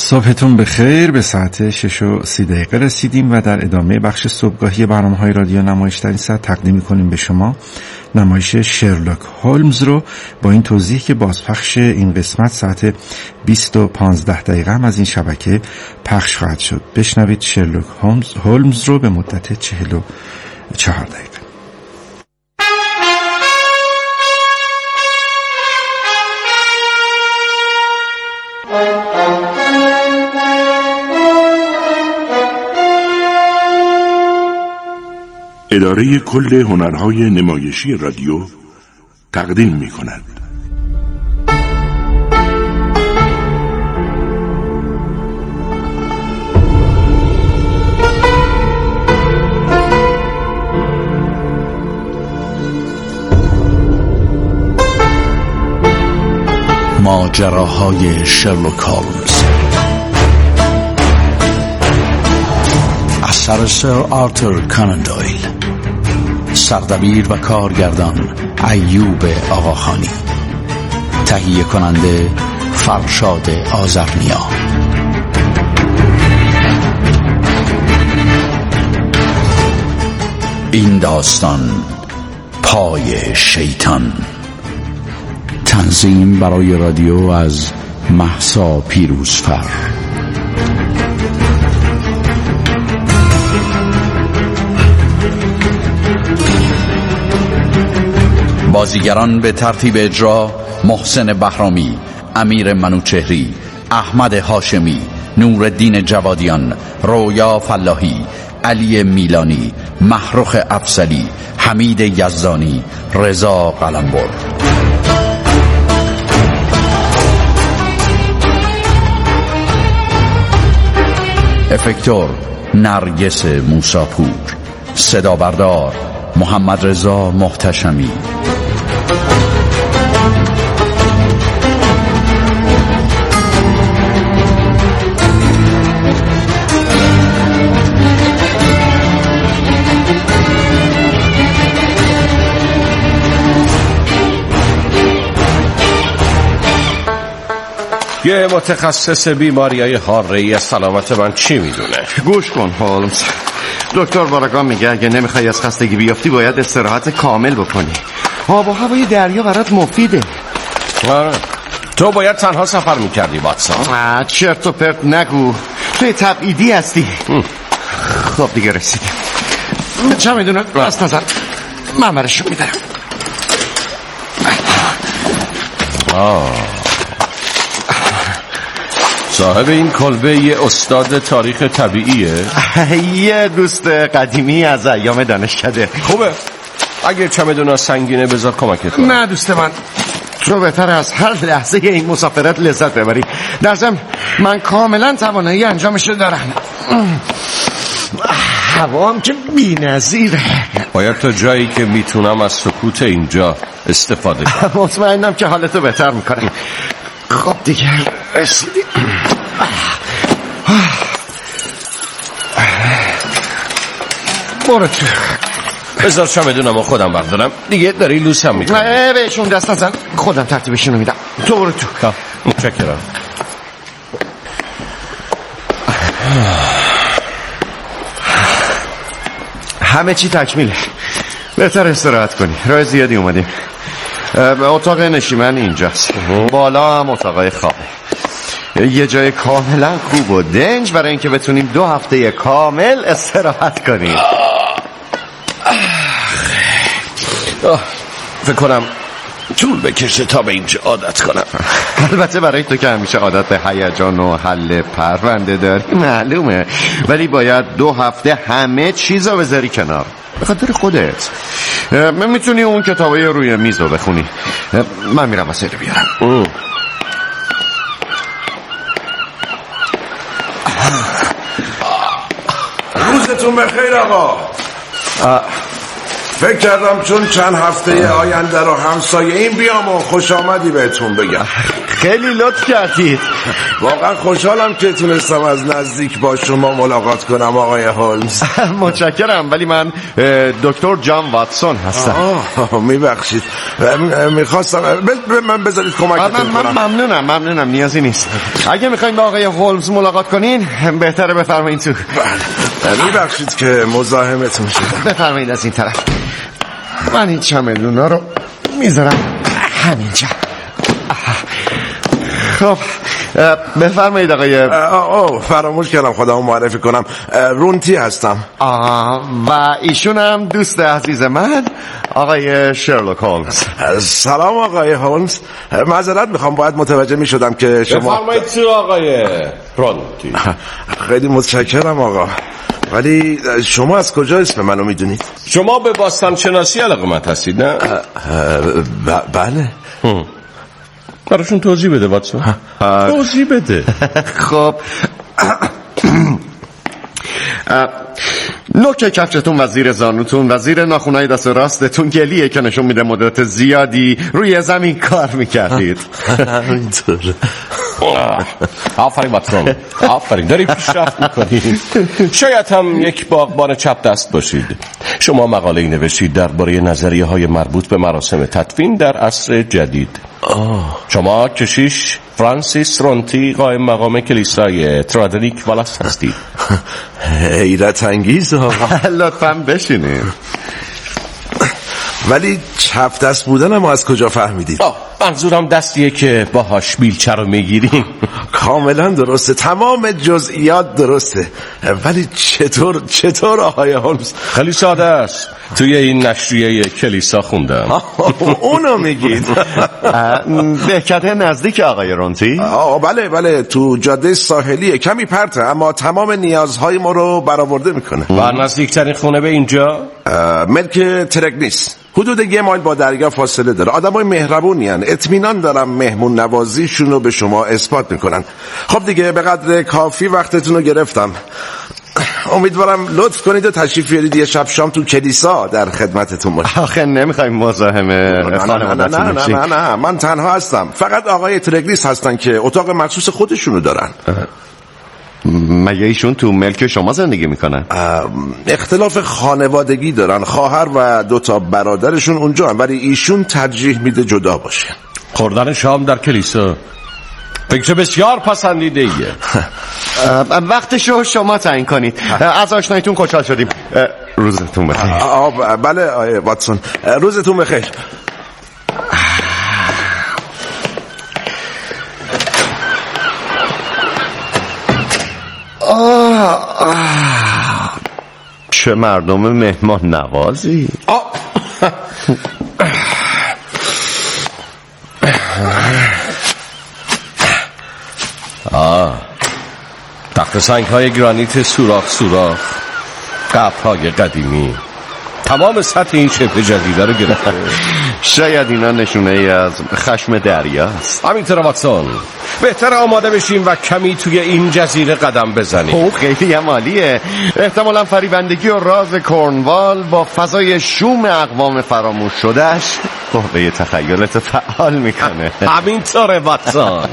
صبحتون بخیر. به ساعت 6:30 رسیدیم و در ادامه بخش صبحگاهی برنامه‌های رادیو نمایش در این ساعت تقدیم می‌کنیم به شما نمایش شرلوک هولمز رو با این توضیح که بازپخش این قسمت ساعت 20:15 هم از این شبکه پخش خواهد شد. بشنوید شرلوک هولمز رو به مدت 44 دقیقه. اداره کل هنرهای نمایشی رادیو تقدیم می کند. ماجراهای شرلوک هولمز اثر سر آرتور کانان دویل، سردبیر و کارگردان ایوب آقاخانی، تهیه کننده فرشاد آذرنیا. این داستان پای شیطان. تنظیم برای رادیو از مهسا پیروزفر. بازیگران به ترتیب اجرا: محسن بهرامی، امیر منوچهری، احمد هاشمی، نورالدین جوادیان، رویا فلاحی، علی میلانی، محروخ افضلی، حمید یزدانی، رضا قلمبر. افکتور نرگس موساپور. صدا بردار محمد رضا محتشمی. یه متخصص بیماریای حاره‌ای سلامت من چی میدونه؟ گوش کن هولمز، دکتر بارگان میگه اگه نمیخوای از خستگی بیافتی باید استراحت کامل بکنی. آب و هوای دریا برات مفیده. تو باید تنها سفر میکردی واتسون. چرت و پرت نگو، توی تبعیدی هستی. خب دیگه رسیدیم. چه میدونم از نظر من برشون میدارم. صاحب این کلبه یه استاد تاریخ طبیعیه؟ یه دوست قدیمی از ایام دانشکده. خوبه، اگه چمدونا سنگینه بذار کمکت کنم. نه دوست تو بهتر از هر لحظه این مسافرت لذت ببری. در ضمن من کاملا توانایی انجامش رو دارم. هوام که بی‌نظیره. باید تا جایی که میتونم از سکوت اینجا استفاده کنم. مطمئنم که حالتو بهتر میکنم. خب دیگه رسیدیم. برو تو. بذار چمدونمو خودم بردارم. دیگه داری لوسم میکنم. نه بهشون دست نزن، خودم ترتیبشونو میدم. تو برو تو. متشکرم. همه چی تکمیله. بهتر استراحت کنی، راه زیادی اومدیم. اتاق نشیمن اینجاست، بالا هم اتاقای خوابه. یه جای کاملا خوب و دنج برای اینکه بتونیم 2 هفته کامل استراحت کنیم. فکر کنم طول بکشه تا به اینجا عادت کنم. البته برای تو که همیشه عادت به هیجان و حل پرونده داری معلومه، ولی باید 2 هفته همه چیزو بذاری کنار به خاطر خودت. میتونی اون کتابای روی میز رو بخونی. من میرم واسه رو بیارم. روزتون بخیر آقا. فکر کردم چون چند هفته آینده رو همسایه این بیام و خوش آمدی بهتون بگم. خیلی لطف کردید. واقعا خوشحالم که تونستم از نزدیک با شما ملاقات کنم آقای هولمز. متشکرم، ولی من دکتر جان واتسون هستم. میبخشید، میخواستم من بذارید کمکتون کنم. ممنونم، نیازی نیست. اگه میخواین با آقای هولمز ملاقات کنین بهتره بفرمایید تو. میبخشید که مزاحمتون شدم. بفرمایید از این طرف. من این چمدونا رو میذارم همینجا. خب بفرمایید آقای فراموش کردم خودمو معرفی کنم. رونتی هستم. و ایشون هم دوست عزیز من آقای شرلوک هولمز. سلام آقای هولمز. معذرت میخوام، باید متوجه میشدم که شما. بفرمایید تو آقای رونتی. خیلی متشکرم آقا، ولی شما از کجا اسم منو میدونید؟ شما به باستان شناسی علاقمند هستید نه؟ بله. براشون توضیح بده واتسون. توضیح بده. خب نوک کفشتون و زیر زانوتون و زیر ناخونای دست راستتون گلیه که نشون میده مدت زیادی روی زمین کار میکردید. اینطور. آفرین واتسون، آفرین، داری پیشرفت میکنی. شاید هم یک باغبان چپ دست باشید. شما مقاله‌ای نوشتید درباره نظریه‌های مربوط به مراسم تدفین در عصر جدید. شما کشیش فرانسیس رونتی قائم مقام کلیسای ترادنیک والاس هستید. حیرت انگیز آقا. لطفاً بشینید. ولی چپ دست بودنم از کجا فهمیدید؟ منظورم دستیه که باهاش بیلچه رو میگیریم. کاملا درسته، تمام جزئیات درسته، ولی چطور آقای هولمز؟ خیلی ساده است، توی این نشریه کلیسا خوندم. اونو میگید؟ دهکده نزدیک آقای رونتی؟ بله، تو جاده ساحلیه، کمی پرته اما تمام نیازهای ما رو برآورده میکنه. و نزدیکترین خونه به اینجا؟ ملک ترگنیس، حدود 1 مایل با دریا فاصله داره. آدمای مهربونی هن. اطمینان دارم مهمون نوازیشون رو به شما اثبات میکنن. خب دیگه به قدر کافی وقتتون رو گرفتم. امیدوارم لطف کنید و تشریف بیارید یه شب شام تو کلیسا در خدمتتون باشم. آخه نمیخوایم مزاحم خانواده‌تون بشیم. نه من تنها هستم. فقط آقای ترگلیس هستن که اتاق مخصوص خودشونو دارن. مگه ایشون تو ملک شما زندگی میکنن؟ اختلاف خانوادگی دارن. خواهر و 2 برادرشون اونجا هم، ولی ایشون ترجیح میده جدا باشه. خوردن شام در کلیسا فکر بسیار پسندیده ایه. وقتشو شما تعیین کنید. از آشناییتون خوشحال شدیم. روزتون بخیر. بله آقای واتسون، روزتون بخیر. چه مردم مهمان نوازی. تخت سنگ های گرانیت سوراخ، قبر های قدیمی، تمام سطح این شبه جزیره رو گرفته. شاید اینا نشونه ای از خشم دریاست. همینطور واتسون، بهتر آماده بشیم و کمی توی این جزیره قدم بزنیم. خیلی عالیه. احتمالا فریبندگی و راز کورنوال با فضای شوم اقوام فراموش شدهش قوه تخیلت فعال میکنه. همینطور واتسون.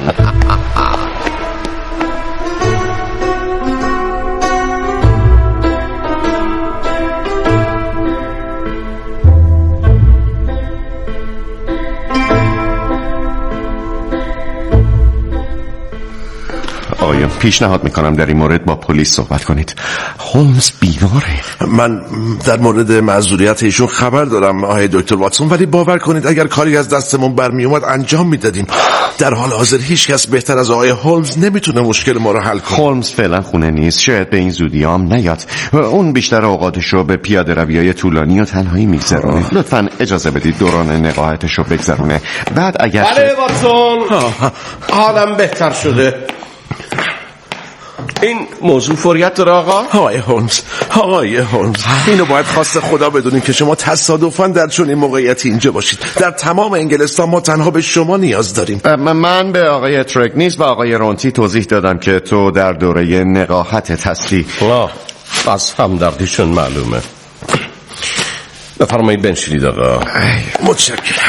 آقایان، پیشنهاد میکنم در این مورد با پلیس صحبت کنید. هولمز بیماره. من در مورد معذوریت ایشون خبر دارم آقای دکتر واتسون، ولی باور کنید اگر کاری از دستمون برمی اومد انجام میدادیم. در حال حاضر هیچ کس بهتر از آقای هولمز نمیتونه مشکل ما رو حل کنه. هولمز فعلا خونه نیست، شاید به این زودی هم نیاد. اون بیشتر اوقاتش رو به پیاده رویای طولانی و تنهایی میگذرونه. لطفاً اجازه بدید دوران نقاهتش رو بگذرونه. بعد اگر بله واتسون، حالم بهتر شده. این موضوع فوریت داره آقا؟ آقای هولمز اینو باید خواست خدا بدونین که شما تصادفاً در چنین موقعیتی اینجا باشید. در تمام انگلستان ما تنها به شما نیاز داریم. من به آقای ترگنیس و آقای رونتی توضیح دادم که تو در دوره نقاهتت هستی. از همدردیشون معلومه. بفرمایید بنشینید آقا. متشکرم.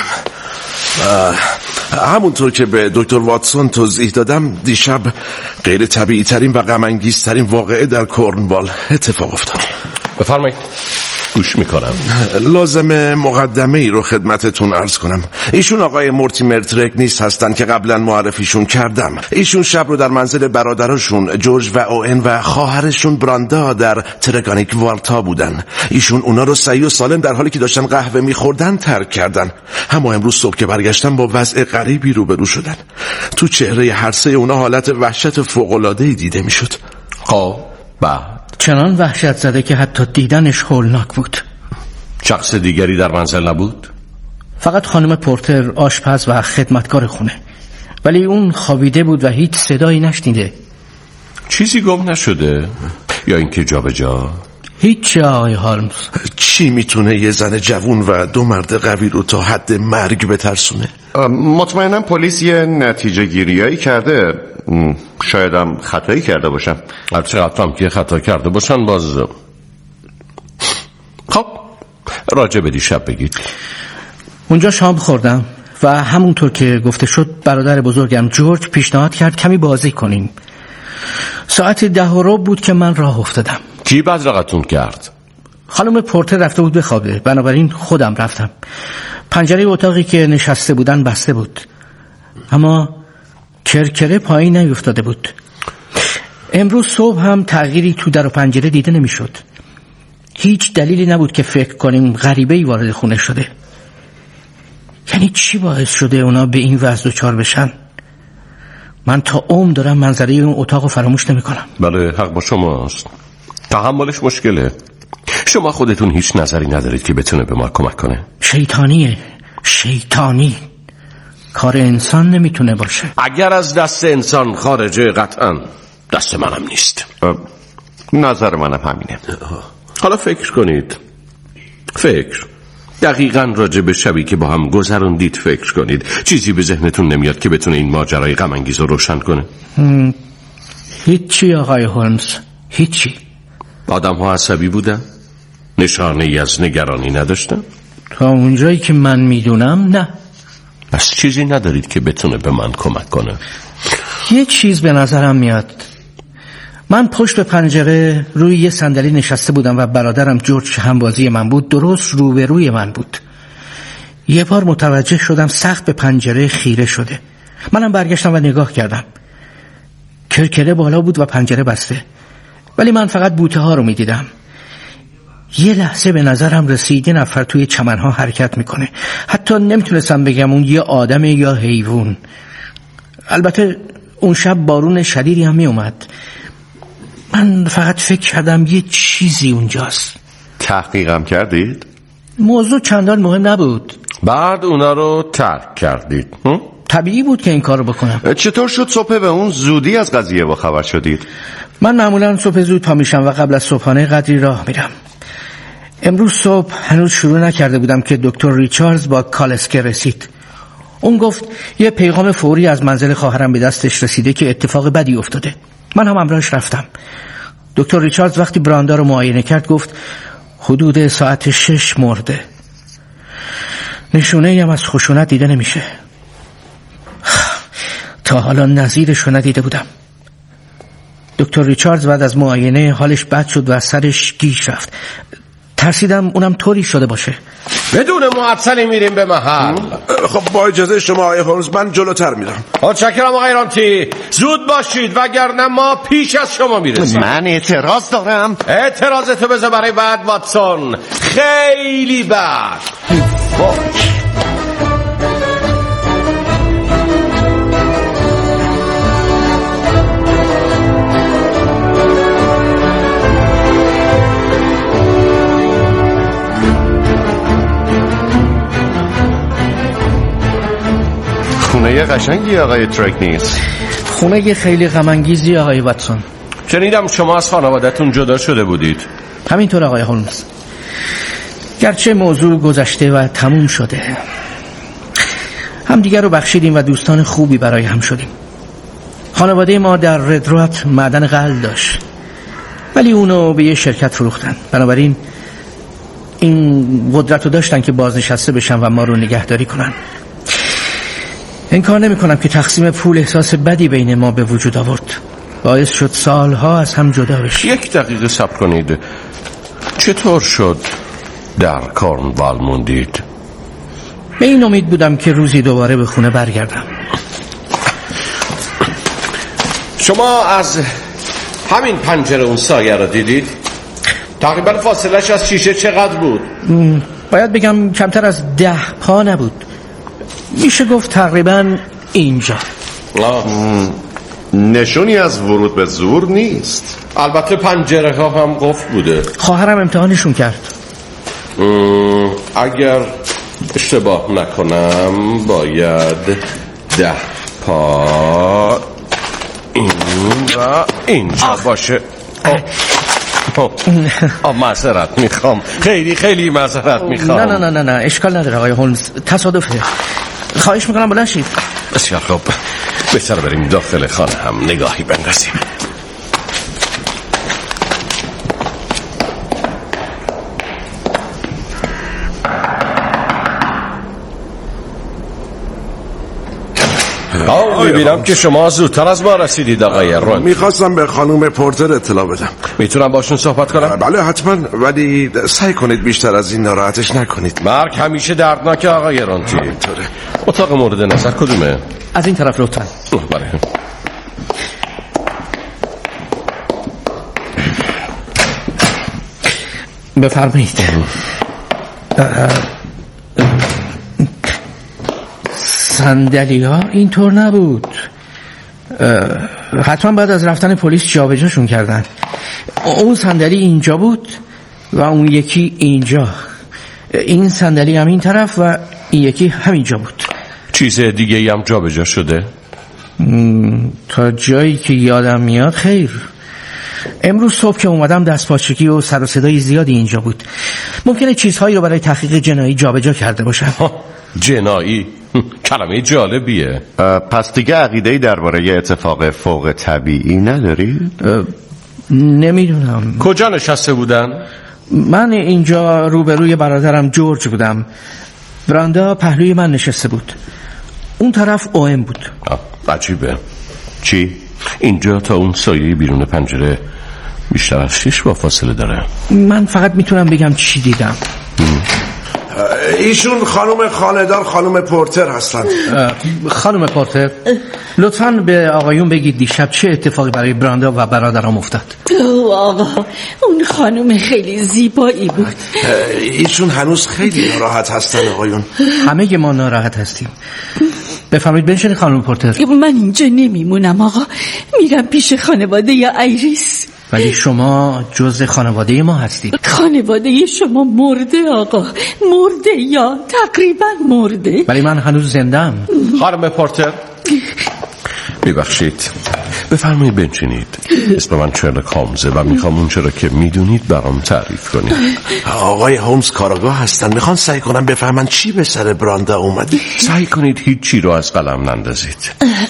همونطور که به دکتر واتسون توضیح دادم، دیشب غیر طبیعی ترین و غم انگیزترین واقعه در کورنوال اتفاق افتاد. بفرمایید گوش میکنم. لازم مقدمه ای رو خدمتتون عرض کنم. ایشون آقای مورتیمر ترکنیس هستن که قبلا معرفیشون کردم. ایشون شب رو در منزل برادرشون جورج و اوئن و خواهرشون براندا در ترگانیک والتا بودن. ایشون اونا رو صحیح و سالم در حالی که داشتن قهوه میخوردن ترک کردن. اما امروز صبح که برگشتن با وضع غریبی روبرو شدن. تو چهره هر سه اونا حالت وحشت فوق‌العاده‌ای دیده میشد. خب چنان وحشت زده که حتی دیدنش هولناک بود. شخص دیگری در منزل نبود؟ فقط خانم پورتر، آشپز و خدمتکار خونه، ولی اون خوابیده بود و هیچ صدایی نشنیده. چیزی گم نشده؟ یا اینکه جا به جا؟ هیچ آقای هالمز. چی میتونه یه زن جوون و دو مرد قوی رو تا حد مرگ بترسونه؟ مطمئنم پلیس یه نتیجه گیریایی کرده. شایدم خطایی کرده باشن. هرچقدر هم که خطا کرده باشن باز. خب راجع به دیشب بگید. اونجا شام خوردم و همونطور که گفته شد برادر بزرگم جورج پیشنهاد کرد کمی بازی کنیم. ساعت 10:15 بود که من راه افتادم. کی بدرقتون کرد؟ خانم پورتر رفته بود بخوابه، بنابراین خودم رفتم. پنجره اتاقی که نشسته بودن بسته بود، اما کرکره پایین نیفتاده بود. امروز صبح هم تغییری تو در و پنجره دیده نمیشد. هیچ دلیلی نبود که فکر کنیم غریبه‌ای وارد خونه شده. یعنی چی باعث شده اونا به این وضع دچار بشن؟ من تا عمر دارم منظره اون اتاقو فراموش نمی‌کنم. بله حق با شماست. تحملش مشکله. شما خودتون هیچ نظری ندارید که بتونه به ما کمک کنه؟ شیطانی کار انسان نمیتونه باشه. اگر از دست انسان خارجه قطعا دست منم نیست. نظر منم همینه. حالا فکر کنید. دقیقاً راجع به شبی که با هم گذروندید فکر کنید. چیزی به ذهنتون نمیاد که بتونه این ماجرای غم انگیز رو روشن کنه؟ هیچی آقای هولمز، هیچی. آدم ها عصبی بودن؟ نشانه ای از نگرانی نداشتن؟ تا اونجایی که من میدونم نه. پس چیزی ندارید که بتونه به من کمک کنه؟ یه چیز به نظرم میاد. من پشت به پنجره روی یه صندلی نشسته بودم و برادرم جورج همبازی من بود، درست روبروی من بود. یه بار متوجه شدم سقف به پنجره خیره شده. منم برگشتم و نگاه کردم. کرکره بالا بود و پنجره بسته، ولی من فقط بوته ها رو میدیدم. یه لحظه به نظرم رسید یه نفر توی چمنها حرکت میکنه. حتی نمیتونستم بگم اون یه آدمه یا حیوان. البته اون شب بارون شدیدی هم میومد. من فقط فکر کردم یه چیزی اونجاست. تحقیقم کردید؟ موضوع چندان مهم نبود. بعد اونا رو ترک کردید؟ طبیعی بود که این کار رو بکنم. چطور شد صبح به اون زودی از قضیه با خبر شدید؟ من معمولا صبح زود پا میشم و قبل از صبحانه قدری راه میرم. امروز صبح هنوز شروع نکرده بودم که دکتر ریچاردز با کالسکه رسید. اون گفت یه پیغام فوری از منزل خواهرم به دستش رسیده که اتفاق بدی افتاده. من هم همراهش رفتم. دکتر ریچاردز وقتی براندا رو معاینه کرد گفت حدود ساعت 6 مرده. نشونه‌ای هم از خشونت دیده نمیشه. تا حالا نظیرش رو ندیده بودم. دکتر ریچاردز بعد از معاینه حالش بد شد و از سرش گیج رفت. ترسیدم اونم طوری شده باشه. بدون معطلی میریم به محل. خب با اجازه شما آقای هولمز من جلوتر میرم. متشکرم آقای رانتی. زود باشید وگرنه ما پیش از شما میرسیم. من اعتراض دارم. اعتراضتو بذار برای بعد واتسون. خیلی بعد. خونه قشنگی آقای ترکنیس. خونه خیلی غم انگیزی آقای واتسون. شنیدم شما از خانواده‌تون جدا شده بودید. همینطور آقای هولمز. گرچه موضوع گذشته و تموم شده، هم دیگر رو بخشیدیم و دوستان خوبی برای هم شدیم. خانواده ما در ردروت معدن غل داشت، ولی اونو به یه شرکت فروختن. بنابراین این قدرت رو داشتن که بازنشسته بشن و ما رو نگهداری کنن. انکار نمی کنم که تقسیم پول احساس بدی بین ما به وجود آورد، باعث شد سالها از هم جدا بشیم. 1 دقیقه صبر کنید. چطور شد در کورنوال موندید؟ به این امید بودم که روزی دوباره به خونه برگردم. شما از همین پنجره اون سایه رو دیدید؟ تقریبا فاصلش از شیشه چقدر بود؟ باید بگم کمتر از 10 پا نبود. میشه گفت تقریبا اینجا. نشونی از ورود به زور نیست. البته پنجره ها هم قفل بوده. خواهرم امتحانشون کرد. اگر اشتباه نکنم باید 10 پا این و اینجا باشه. معذرت میخوام، خیلی معذرت میخوام. نه اشکال نداره آقای هولمز، تصادفه. خواهش میکنم بلند شید. بسیار خوب، بهتر بریم داخل خانه هم نگاهی بندازیم. میبینم که شما زودتر از ما رسیدید آقای رون. میخواستم به خانم پورتر اطلاع بدم. میتونم باشون صحبت کنم؟ بله حتما، ولی سعی کنید بیشتر از این ناراحتش نکنید. مرگ همیشه دردناکه آقای رونتی. اتاق مورد نظر کدومه؟ از این طرف لطفا. بله. بفرمایید. صندلی‌ها اینطور نبود. حتما بعد از رفتن پلیس جابجاشون کردن. اون صندلی اینجا بود و اون یکی اینجا. این صندلی هم این طرف و این یکی همینجا بود. چیز دیگه هم جابجا شده؟ تا جایی که یادم میاد خیر. امروز صبح که اومدم دستپاچگی و سر و صدای زیادی اینجا بود. ممکنه چیزهایی رو برای تحقیق جنایی جابجا کرده باشم. جنایی؟ کلمه جالبیه. پس دیگه عقیده‌ای درباره اتفاق فوق طبیعی نداری؟ نمیدونم. کجا نشسته بودن؟ من اینجا روبروی برادرم جورج بودم. براندا پهلوی من نشسته بود. اون طرف اوم بود. عجیبه. چی؟ اینجا تا اون سایه بیرون پنجره بیشتر از 6 با فاصله داره. من فقط میتونم بگم چی دیدم. ایشون خانم خانه‌دار خانم پورتر هستند. خانم پورتر، لطفاً به آقایون بگید دیشب چه اتفاقی برای براندا و برادرام افتاد. آقا، اون خانم خیلی زیبایی بود. ایشون هنوز خیلی ناراحت هستن آقایون. همه ما ناراحت هستیم. بفرمایید بنشینید خانم پورتر. من اینجا نمیمونم آقا، میرم پیش خانواده یا آیریس. ولی شما جزء خانواده ما هستید. خانواده شما مرده آقا، مرده یا تقریبا مرده. ولی من هنوز زنده‌ام. خانم پورتر ببخشید، بفرمایید بنشینید. اسم من شرلوک هولمزه و میخوام اون چرا که میدونید برام تعریف کنید. آقای هولمز کاراگاه هستن، میخوان سعی کنم بفهمن چی به سر براندا اومده. سعی کنید هیچ چی رو از قلم نندازید.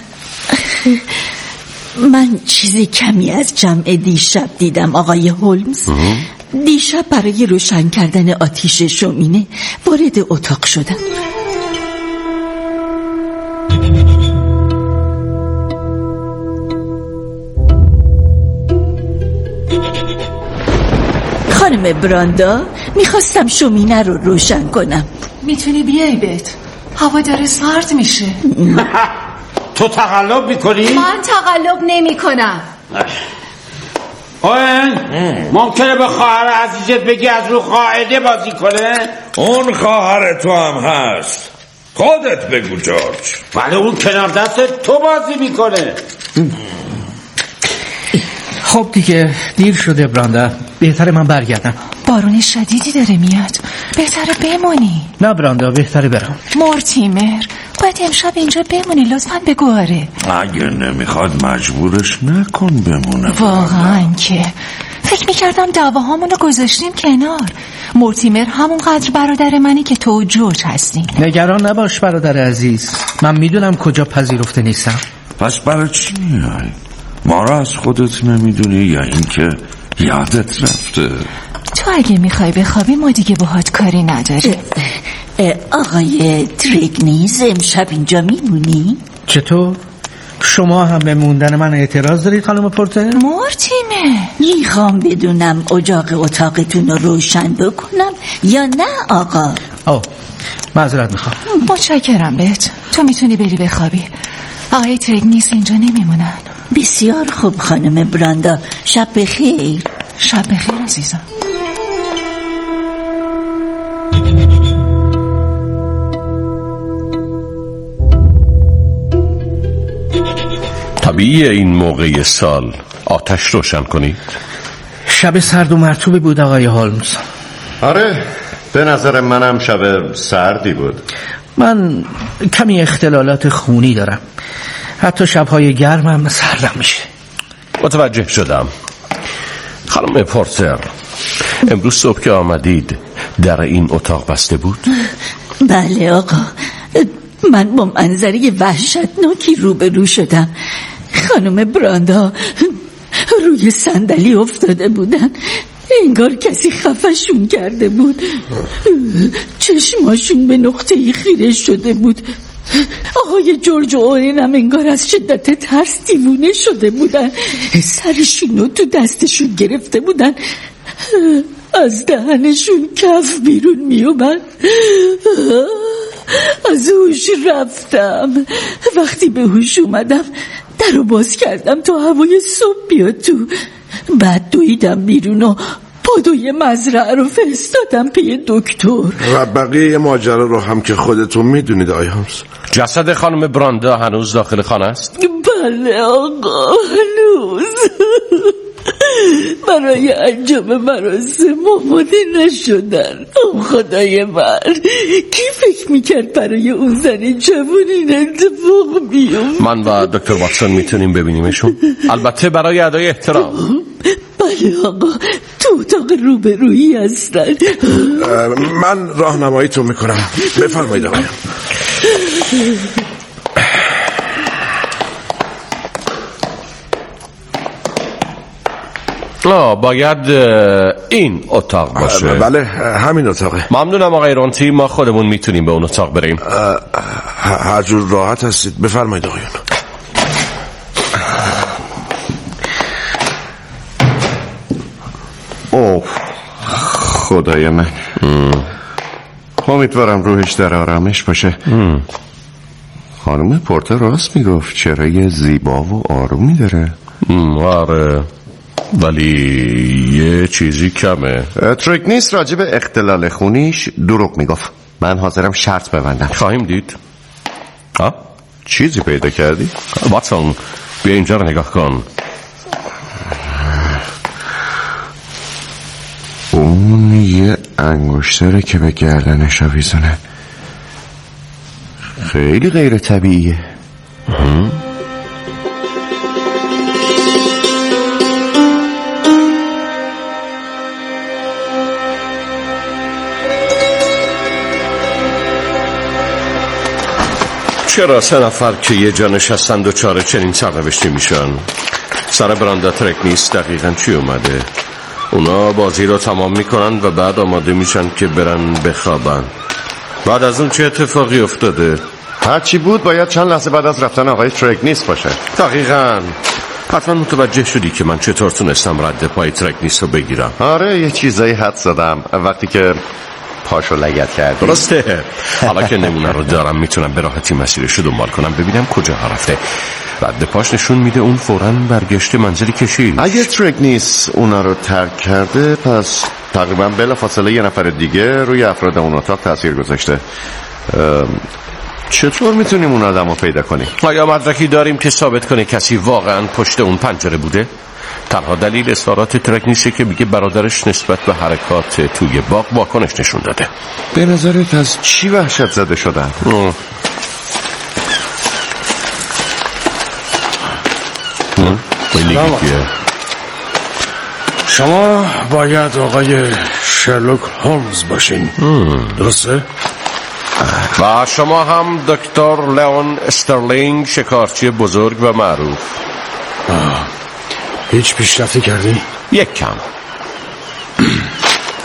من چیزی کمی از جمع دیشب دیدم آقای هولمز. دیشب برای روشن کردن آتیش شومینه وارد اتاق شدم. خانم براندا، میخواستم شومینه رو روشن کنم. میتونی بیای بهت، هوا داره سرد میشه. تو تقلب میکنی؟ من تقلب نمی کنم. ممکنه به خواهر عزیزت بگی از رو قاعده بازی کنه؟ اون خواهر تو هم هست، خودت بگو جورج. ولی اون کنار دست تو بازی میکنه. خب دیگه دیر شده براندا، بهتره من برگردم. بارون شدیدی داره میاد، بهتره بمونی. نه براندا، بهتره برم. مورتیمر، باید امشب اینجا بمونی، لطفاً بگو آره. اگه نمیخواد مجبورش نکن بمونه. واقعاً که فکر میکردم دعواهامونو گذاشتیم کنار. مورتیمر همونقدر برادر منی که تو و جورج هستین. نگران نباش برادر عزیز، من میدونم کجا پذیرفته نیستم. پس برای چی میای؟ ما را از خودت نمیدونی یا اینکه یادت رفته؟ تو اگه میخوای بخوابی ما دیگه باهات کاری نداریم. آقای ترگنیز امشب اینجا میمونی؟ چطور؟ شما هم به موندن من اعتراض دارید خانم پورتر؟ مورتیمر، میخوام بدونم اجاق اتاقتون رو روشن بکنم یا نه آقا؟ معذرت میخوام. متشکرم بهت. تو میتونی بری بخوابی. آقای ترگنیس اینجا نمیمونن. بسیار خوب خانم براندا، شب بخیر. شب بخیر عزیزم. طبیعیه این موقع سال آتش روشن کنید. شب سرد و مرطوبی بود آقای هولمز. آره، به نظر منم شب سردی بود. من کمی اختلالات خونی دارم، حتی شبهای گرمم سردم میشه. متوجه شدم. خانم پورتر، امروز صبح که آمدید در این اتاق بسته بود؟ بله آقا، من با منظره وحشتناکی روبرو شدم. خانم براندا روی صندلی افتاده بودن، انگار کسی خفشون کرده بود. چشماشون به نقطه‌ای خیره شده بود. آقای جورج اورین هم انگار از شدت ترس دیوونه شده بودن. سرشون رو تو دستشون گرفته بودن، از دهنشون کف بیرون میومد. از هوش رفتم. وقتی به هوش اومدم درو باز کردم تا هوای صبح بیاد تو. بعد دویدم بیرون و پادوی مزرعه رو فرستادم پی دکتر. و بقیه ماجرا رو هم که خودتون میدونید آقای هولمز. جسد خانم براندا هنوز داخل خانه است؟ بله آقا، هنوز. برای انجام مراسم آماده نشدن. خدای من، کی فکر میکرد برای اون زن جوان این اتفاق بیفته؟ من و دکتر واتسون میتونیم ببینیمشون؟ البته برای ادای احترام. بله آقا، تو اتاق روبرویی هستن. من راهنماییتون میکنم. بفرمایید آقا. باید این اتاق باشه. بله، همین اتاقه. ممنونم آقای رونتی، ما خودمون میتونیم به اون اتاق بریم. هر جور راحت هستید بفرمایید آقایون. اوه خدای من، امیدوارم روحش در آرامش باشه. خانم پورتر راست میگفت، چهره زیبا و آرومی داره. آره، ولی یه چیزی کمه. ترگنیس راجب اختلال خونیش دروغ میگفت. من حاضرم شرط ببندم. خواهیم دید. چیزی پیدا کردی؟ واتسون، بیا اینجا رو نگاه کن. اون یه انگشتره که به گردنش آویزونه. خیلی غیر طبیعیه. چرا 3 نفر که یه جا نشستند و چاره چنین سرنوشتی میشن؟ سر براندا ترگنیس دقیقاً چی اومده؟ اونا بازی رو تمام میکنن و بعد آماده میشن که برن بخوابن. بعد از اون چه اتفاقی افتاده؟ هرچی بود باید چند لحظه بعد از رفتن آقای ترگنیس باشه. دقیقاً. حتما متوجه شدی که من چطور تونستم رد پای ترگنیس رو بگیرم. آره، یه چیزایی حد زدم وقتی که پاشو لگت کردی. درسته. حالا که نمونه رو دارم میتونم به راحتی مسیرش رو دنبال کنم، ببینم کجاها رفته. رد پاش نشون میده اون فوراً برگشته منزل کشیل. اگه ترگنیس اونا رو ترک کرده، پس تقریبا بلافاصله یه نفر دیگه روی افراد اون اتاق تاثیر گذاشته. چطور میتونیم اون آدم رو پیدا کنیم؟ آیا مدرکی داریم که ثابت کنه کسی واقعاً پشت اون پنجره بوده؟ تنها دلیل اظهارات ترگنیسه که میگه برادرش نسبت به حرکات توی باغ واکنش نشون داده. به نظرت از چی وحشت زده شدن؟ شما باید آقای شرلوک هولمز باشین، درسته؟ و شما هم دکتر لئون استرلینگ، شکارچی بزرگ و معروف. هیچ پیشرفتی کردی؟ یک کم.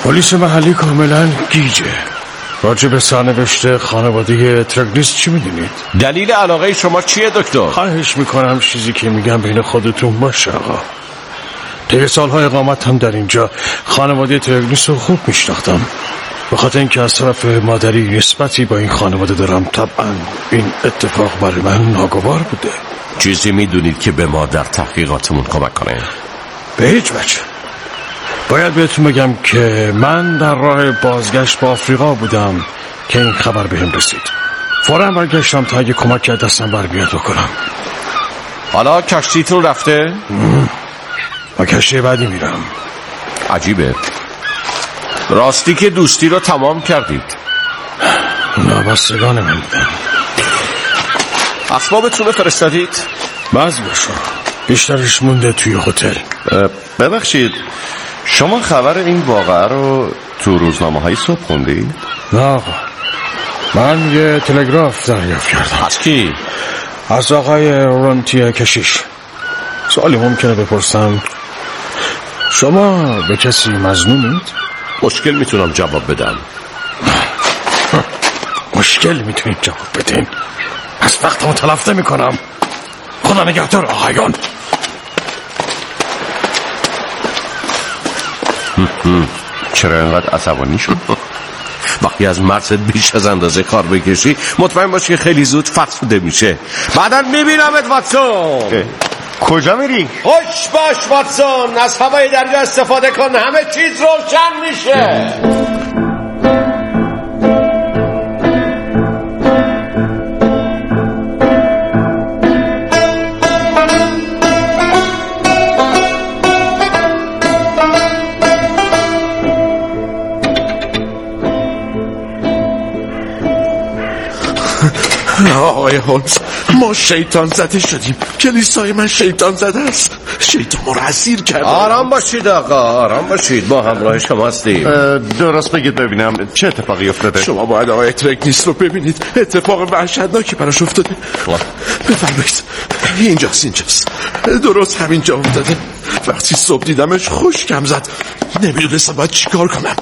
پلیس محلی کاملا گیجه. راجع به سرنوشت خانواده ترگنیس چی میدونید؟ دلیل علاقه شما چیه دکتر؟ خواهش میکنم چیزی که میگم بین خودتون باشه آقا. طی سالهای اقامت هم در اینجا خانواده ترگنیس رو خوب میشناختم. به خاطر اینکه از طرف مادری نسبتی با این خانواده دارم، طبعا این اتفاق برای من ناگوار بوده. چیزی میدونید که به ما در تحقیقاتمون کمک کنه؟ به هیچ وجه. باید بهتون بگم که من در راه بازگشت به آفریقا بودم که این خبر بهم رسید. فوراً برگشتم تا اگه کمک کرد دستم برمیاد بکنم. حالا کشتیتون رفته؟ با کشتی بعدی میرم. عجیبه. راستی که دوستی رو تمام کردید. نابستگان من بودن. اسبابتون رو فرستادید؟ باز باشو. بیشترش مونده توی هتل. ببخشید، شما خبر این واقعه رو تو روزنامه‌های صبح خوندی؟ نه آقا، من یه تلگراف دریافت کردم. از کی؟ از آقای رونتی کشیش. سوالی ممکنه بپرسم؟ شما به کسی مظنونید؟ مشکل میتونم جواب بدم. مشکل میتونید جواب بدین؟ از وقتمو تلف نمی‌کنم. خدا نگهدار آقایان. چرا اینقدر عصبانی شد؟ وقتی از مرزت بیش از اندازه کار بکشی مطمئن باش که خیلی زود فرسوده میشه. بعداً میبینمت واتسون. کجا میری؟ خوش باش واتسون، از هوای دریا استفاده کن، همه چیز روشن میشه. آقای هولمز، ما شیطان زده شدیم. کلیسای من شیطان زده است. شیطان ما رو اسیر کرده. آرام باشید آقا، آرام باشید، ما همراه شما هستیم. درست بگید ببینم چه اتفاقی افتاده؟ شما باید آقای ترگنیس رو ببینید. اتفاق وحشتناکی براش افتاده. بفرمایید، اینجاست. درست همینجا افتاده. وقتی صبح دیدمش خشکم زد. نمیدونستم باید چی کار کنم.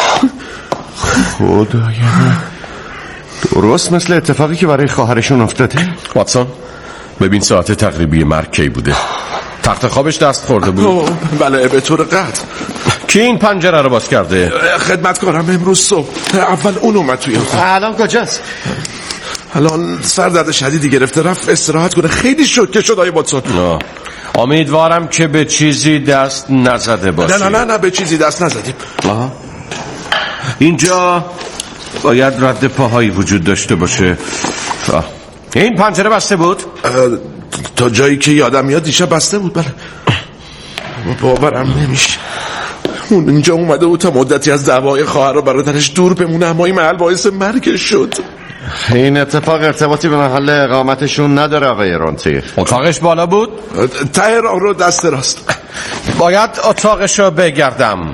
خدای من، درست مثل اتفاقی که برای خواهرشون افتاده. واتسون، ببین ساعت تقریبی مرگ کی بوده. تخت خوابش دست خورده بود. بله، به طور قطع. کی این پنجره رو باز کرده؟ خدمتکارم امروز صبح. اول اون اومد توی اتاق. الان کجاست؟ الان سر درد شدیدی گرفته، رفت استراحت کنه. خیلی شوکه شد آقای واتسون. امیدوارم که به چیزی دست نزده باشی. نه به چیزی دست نزدیم. اینجا باید رد پاهایی وجود داشته باشه. این پنجره بسته بود؟ تا جایی که یادم میاد دیشب بسته بود. بله، باورم نمیشه. اون اینجا اومده بود تا مدتی از دعوای خواهر و برادرش دور بمونه، اما این محل باعث مرگش شد. این اتفاق ارتباطی به محل اقامتشون نداره آقای رونتی. اتاقش بالا بود؟ ته راه رو دست راست. باید اتاقش رو بگردم.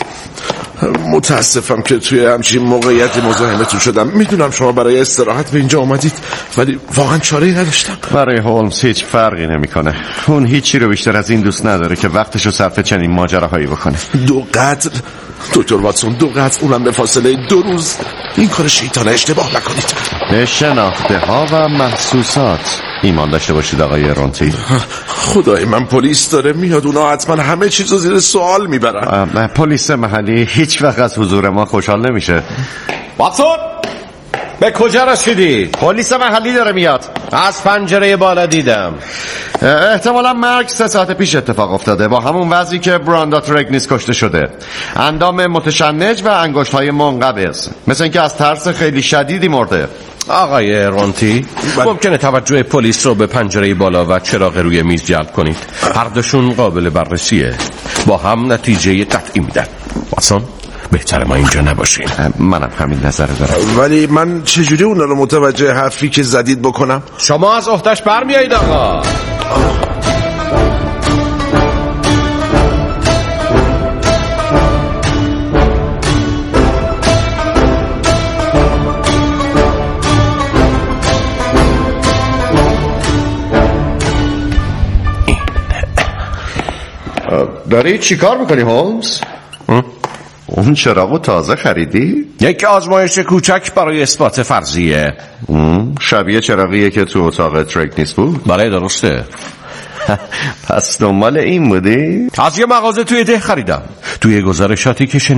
متاسفم که توی همچین موقعیت مزاحمتون شدم. میدونم شما برای استراحت به اینجا اومدید، ولی واقعا چاره‌ای نداشتم. برای هولمز هیچ فرقی نمیکنه. اون هیچی رو بیشتر از این دوست نداره که وقتش رو صرف چنین ماجراهایی بکنه. 2 قتل دکتر واتسون، 2 قتل، اونم به فاصله 2 روز. این کار شیطانه، اشتباه نکنید. به شناخته ها و محسوسات ایمان داشته باشید آقای رونتی. خدای من، پلیس داره میاد، اونا حتما همه چیزو زیر سوال میبرن. پلیس محلی هیچ وقت از حضور ما خوشحال نمیشه. واتسون، به کجا رسیدی؟ پلیس محلی داره میاد. از پنجره بالا دیدم. احتمالا مرگ 3 ساعت پیش اتفاق افتاده، با همون وضعی که براندا ترگنیس کشته شده. اندام متشنج و انگشت‌های منقبض، مثل اینکه از ترس خیلی شدیدی مرده. آقای رونتی، ممکنه توجه پلیس رو به پنجره بالا و چراغ روی میز جلب کنید؟ هر دوشون قابل بررسیه، با هم نتیجه قطعی میدن. واتسون، بهتره ما اینجا نباشیم. منم همین نظر دارم. ولی من چجوری اونا رو متوجه حرفی که زدید بکنم؟ شما از عهده‌اش برمیایید آقا. داری چی کار میکنی هولمز؟ اون چراغو تازه خریدی؟ یک آزمایش کوچک برای اثبات فرضیه. شبیه چراغیه که تو اتاق ترکنیس بود؟ بله درسته. پس دنبال این بودی؟ از یه مغازه توی ده خریدم. توی گزارشاتی که